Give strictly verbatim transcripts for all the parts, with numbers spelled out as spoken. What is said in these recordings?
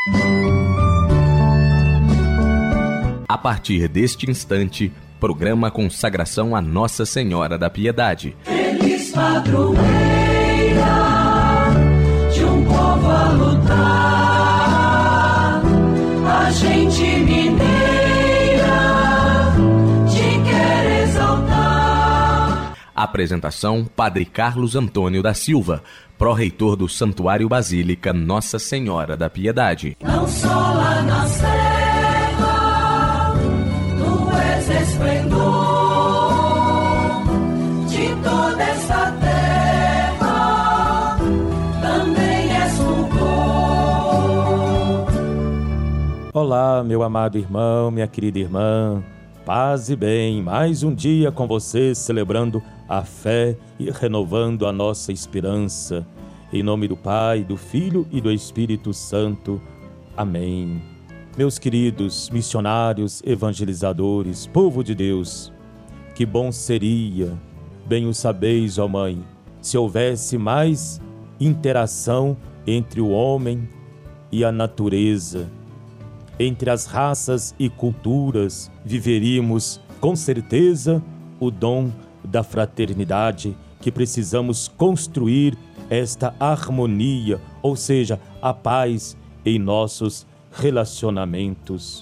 A partir deste instante, programa Consagração a Nossa Senhora da Piedade. Feliz padroeira de um povo a lutar, a gente mineira te quer exaltar. Apresentação: Padre Carlos Antônio da Silva, pró-reitor do Santuário Basílica Nossa Senhora da Piedade. Não só lá na serra, tu és esplendor de toda esta terra, também és fulgor. Olá, meu amado irmão, minha querida irmã, paz e bem, mais um dia com você, celebrando a fé e renovando a nossa esperança. Em nome do Pai, do Filho e do Espírito Santo. Amém. Meus queridos missionários, evangelizadores, povo de Deus, que bom seria, bem o sabeis, ó Mãe, se houvesse mais interação entre o homem e a natureza, entre as raças e culturas, viveríamos com certeza o dom da fraternidade, que precisamos construir esta harmonia, ou seja, a paz em nossos relacionamentos.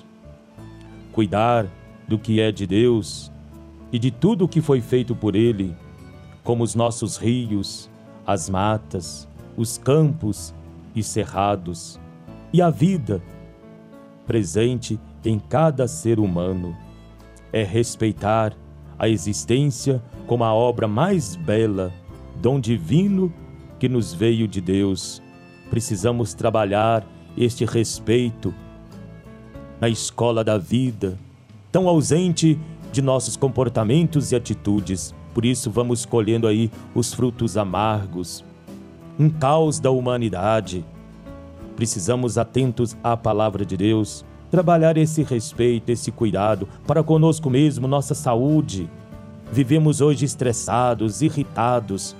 Cuidar do que é de Deus e de tudo o que foi feito por Ele, como os nossos rios, as matas, os campos e cerrados, e a vida presente em cada ser humano. É respeitar a existência como a obra mais bela, dom divino que nos veio de Deus. Precisamos trabalhar este respeito na escola da vida, tão ausente de nossos comportamentos e atitudes. Por isso vamos colhendo aí os frutos amargos, um caos da humanidade. Precisamos, atentos à palavra de Deus, trabalhar esse respeito, esse cuidado para conosco mesmo, nossa saúde. Vivemos hoje estressados, irritados.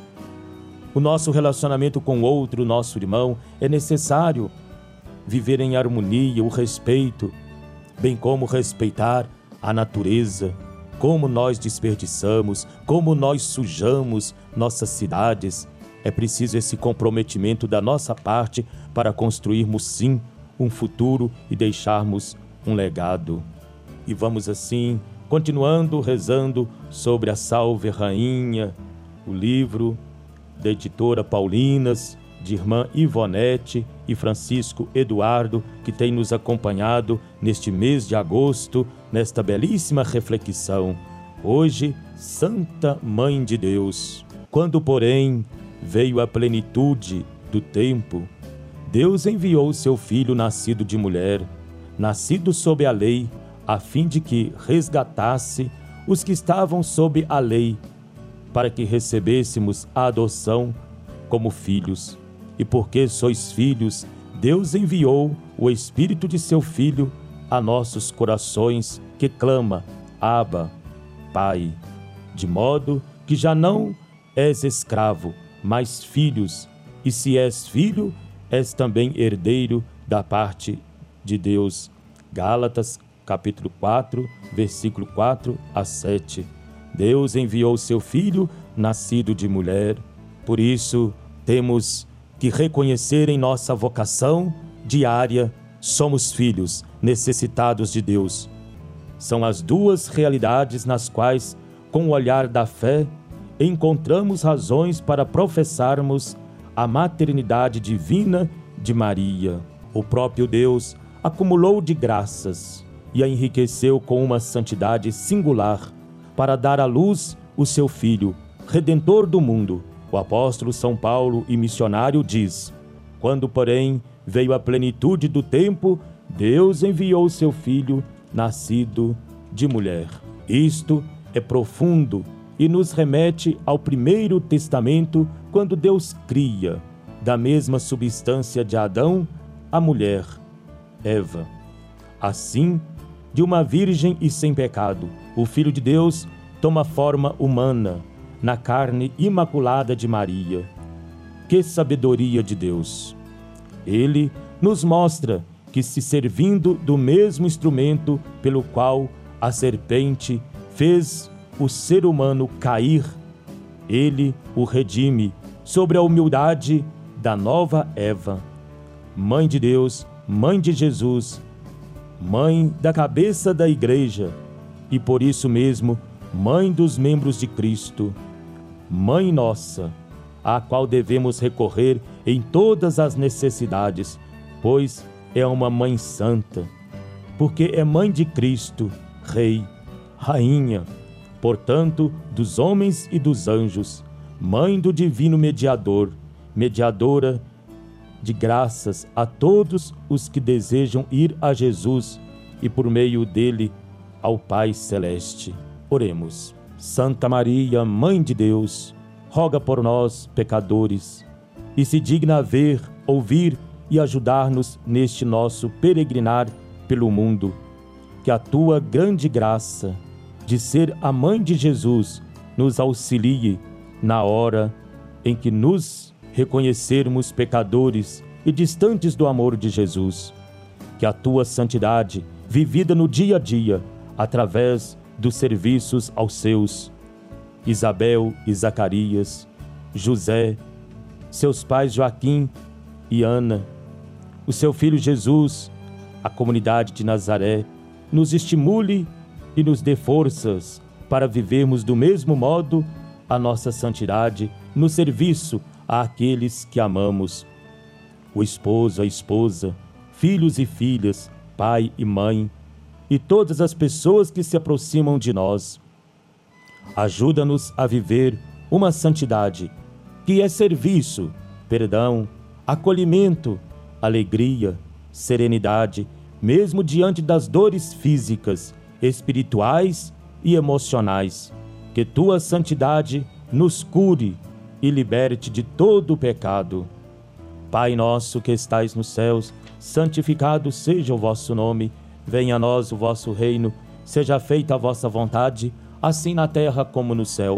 O nosso relacionamento com o outro, nosso irmão, é necessário viver em harmonia, o respeito, bem como respeitar a natureza, como nós desperdiçamos, como nós sujamos nossas cidades. É preciso esse comprometimento da nossa parte para construirmos, sim, um futuro e deixarmos um legado. E vamos assim, continuando rezando sobre a Salve Rainha, o livro da editora Paulinas, de irmã Ivonete e Francisco Eduardo, que tem nos acompanhado neste mês de agosto, nesta belíssima reflexão. Hoje, Santa Mãe de Deus. Quando, porém, veio a plenitude do tempo, Deus enviou seu Filho nascido de mulher, nascido sob a lei, a fim de que resgatasse os que estavam sob a lei, para que recebêssemos a adoção como filhos. E porque sois filhos, Deus enviou o Espírito de seu Filho a nossos corações, que clama, Abba, Pai, de modo que já não és escravo, mas filhos, e se és filho, és também herdeiro da parte de Deus. Gálatas, capítulo quatro, versículo quatro a sete. Deus enviou seu Filho, nascido de mulher. Por isso, temos que reconhecer em nossa vocação diária, somos filhos necessitados de Deus. São as duas realidades nas quais, com o olhar da fé, encontramos razões para professarmos a maternidade divina de Maria. O próprio Deus acumulou de graças e a enriqueceu com uma santidade singular para dar à luz o seu Filho, Redentor do mundo. O apóstolo São Paulo e missionário diz: quando, porém, veio a plenitude do tempo, Deus enviou seu Filho, nascido de mulher. Isto é profundo e nos remete ao primeiro testamento, quando Deus cria, da mesma substância de Adão, a mulher, Eva. Assim, de uma virgem e sem pecado, o Filho de Deus toma forma humana, na carne imaculada de Maria. Que sabedoria de Deus! Ele nos mostra que, se servindo do mesmo instrumento pelo qual a serpente fez o ser humano cair, ele o redime sobre a humildade da nova Eva. Mãe de Deus, Mãe de Jesus, Mãe da cabeça da Igreja e, por isso mesmo, Mãe dos membros de Cristo, Mãe nossa, à qual devemos recorrer em todas as necessidades, pois é uma Mãe santa, porque é Mãe de Cristo, Rei, Rainha, portanto, dos homens e dos anjos, Mãe do Divino Mediador, mediadora de graças a todos os que desejam ir a Jesus e, por meio dele, ao Pai Celeste. Oremos. Santa Maria, Mãe de Deus, roga por nós, pecadores, e se digna ver, ouvir e ajudar-nos neste nosso peregrinar pelo mundo. Que a tua grande graça de ser a Mãe de Jesus nos auxilie na hora em que nos reconhecermos pecadores e distantes do amor de Jesus. Que a tua santidade, vivida no dia a dia, através dos serviços aos seus, Isabel e Zacarias, José, seus pais Joaquim e Ana, o seu filho Jesus, a comunidade de Nazaré, nos estimule e nos dê forças para vivermos do mesmo modo a nossa santidade no serviço àqueles que amamos. O esposo, a esposa, filhos e filhas, pai e mãe, e todas as pessoas que se aproximam de nós. Ajuda-nos a viver uma santidade, que é serviço, perdão, acolhimento, alegria, serenidade, mesmo diante das dores físicas, espirituais e emocionais. Que tua santidade nos cure e liberte de todo o pecado. Pai nosso que estais nos céus, santificado seja o vosso nome. Venha a nós o vosso reino, seja feita a vossa vontade, assim na terra como no céu.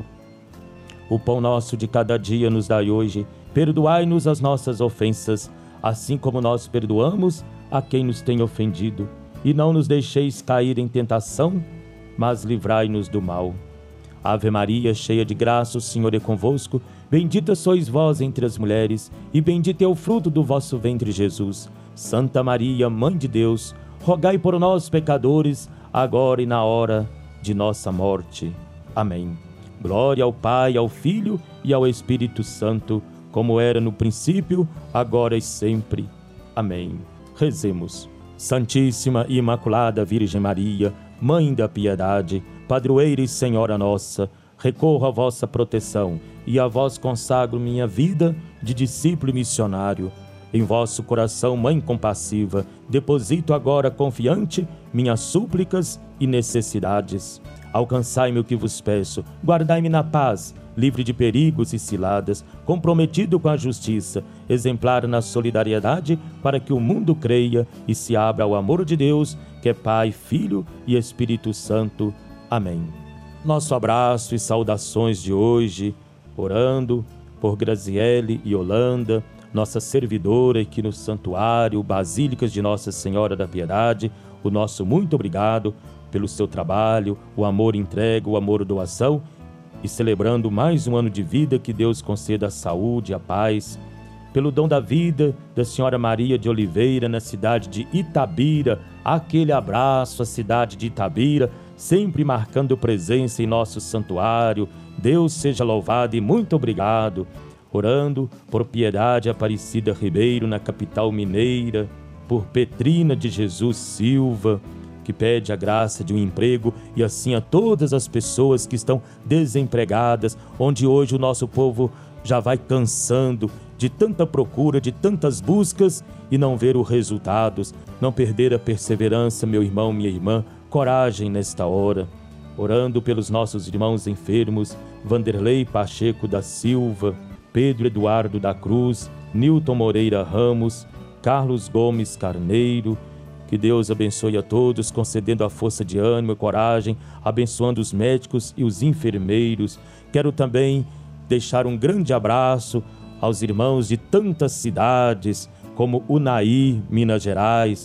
O pão nosso de cada dia nos dai hoje, perdoai-nos as nossas ofensas, assim como nós perdoamos a quem nos tem ofendido. E não nos deixeis cair em tentação, mas livrai-nos do mal. Ave Maria, cheia de graça, o Senhor é convosco. Bendita sois vós entre as mulheres, e bendito é o fruto do vosso ventre, Jesus. Santa Maria, Mãe de Deus, rogai por nós, pecadores, agora e na hora de nossa morte. Amém. Glória ao Pai, ao Filho e ao Espírito Santo, como era no princípio, agora e sempre. Amém. Rezemos. Santíssima e Imaculada Virgem Maria, Mãe da Piedade, Padroeira e Senhora nossa, recorro à vossa proteção e a vós consagro minha vida de discípulo e missionário. Em vosso coração, Mãe compassiva, deposito agora confiante minhas súplicas e necessidades. Alcançai-me o que vos peço, guardai-me na paz, livre de perigos e ciladas, comprometido com a justiça, exemplar na solidariedade, para que o mundo creia e se abra ao amor de Deus, que é Pai, Filho e Espírito Santo. Amém. Nosso abraço e saudações de hoje, orando por Graziele e Holanda, nossa servidora aqui no Santuário Basílicas de Nossa Senhora da Piedade. O nosso muito obrigado pelo seu trabalho, o amor entrega, o amor doação, e celebrando mais um ano de vida, que Deus conceda a saúde, a paz. Pelo dom da vida da Senhora Maria de Oliveira, na cidade de Itabira, aquele abraço à cidade de Itabira, sempre marcando presença em nosso santuário. Deus seja louvado e muito obrigado. Orando por Piedade Aparecida Ribeiro, na capital mineira, por Petrina de Jesus Silva, que pede a graça de um emprego, e assim a todas as pessoas que estão desempregadas, onde hoje o nosso povo já vai cansando de tanta procura, de tantas buscas e não ver os resultados. Não perder a perseverança, meu irmão, minha irmã, coragem nesta hora. Orando pelos nossos irmãos enfermos, Vanderlei Pacheco da Silva, Pedro Eduardo da Cruz, Nilton Moreira Ramos, Carlos Gomes Carneiro. Que Deus abençoe a todos, concedendo a força de ânimo e coragem, abençoando os médicos e os enfermeiros. Quero também deixar um grande abraço aos irmãos de tantas cidades, como Unai, Minas Gerais,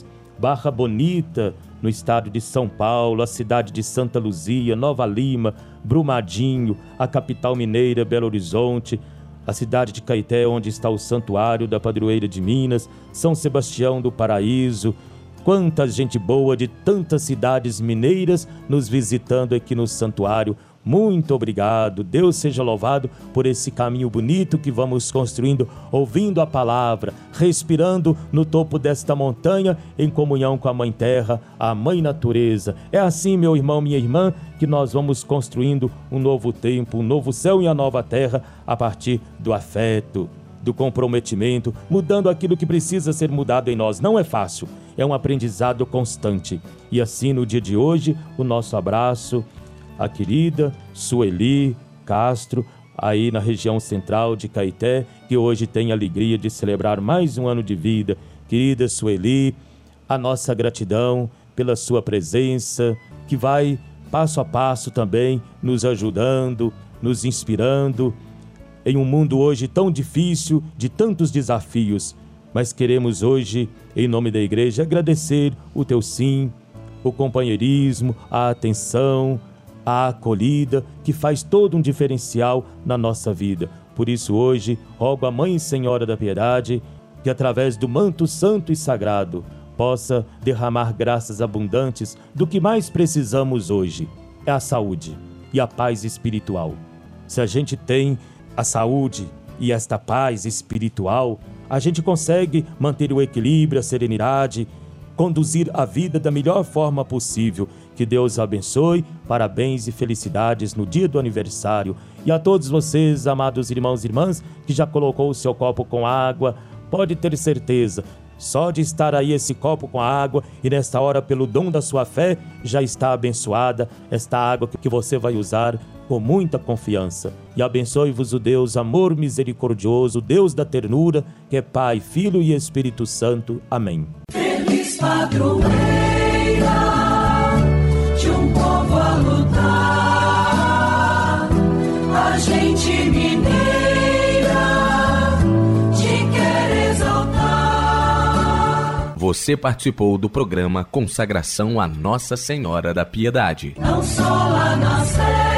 Barra Bonita, no estado de São Paulo, a cidade de Santa Luzia, Nova Lima, Brumadinho, a capital mineira, Belo Horizonte, a cidade de Caeté, onde está o Santuário da Padroeira de Minas, São Sebastião do Paraíso. Quanta gente boa de tantas cidades mineiras nos visitando aqui no santuário. Muito obrigado, Deus seja louvado por esse caminho bonito que vamos construindo, ouvindo a palavra, respirando no topo desta montanha, em comunhão com a Mãe Terra, a Mãe Natureza. É assim, meu irmão, minha irmã, que nós vamos construindo um novo tempo, um novo céu e a nova terra, a partir do afeto, do comprometimento, mudando aquilo que precisa ser mudado em nós. Não é fácil, é um aprendizado constante. E assim, no dia de hoje, o nosso abraço a querida Sueli Castro, aí na região central de Caeté, que hoje tem a alegria de celebrar mais um ano de vida. Querida Sueli, a nossa gratidão pela sua presença, que vai passo a passo também nos ajudando, nos inspirando, em um mundo hoje tão difícil, de tantos desafios. Mas queremos hoje, em nome da igreja, agradecer o teu sim, o companheirismo, a atenção, a acolhida, que faz todo um diferencial na nossa vida. Por isso hoje, rogo a Mãe Senhora da Piedade, que através do manto santo e sagrado, possa derramar graças abundantes do que mais precisamos hoje, é a saúde e a paz espiritual. Se a gente tem a saúde e esta paz espiritual, a gente consegue manter o equilíbrio, a serenidade, conduzir a vida da melhor forma possível. Que Deus abençoe, parabéns e felicidades no dia do aniversário. E a todos vocês, amados irmãos e irmãs, que já colocou o seu copo com água, pode ter certeza, só de estar aí esse copo com água e nesta hora, pelo dom da sua fé, já está abençoada esta água que você vai usar com muita confiança. E abençoe-vos o Deus amor misericordioso, Deus da ternura, que é Pai, Filho e Espírito Santo. Amém. Feliz padroeira de um povo a lutar, a gente mineira te quer exaltar. Você participou do programa Consagração a Nossa Senhora da Piedade. Não só lá na serra,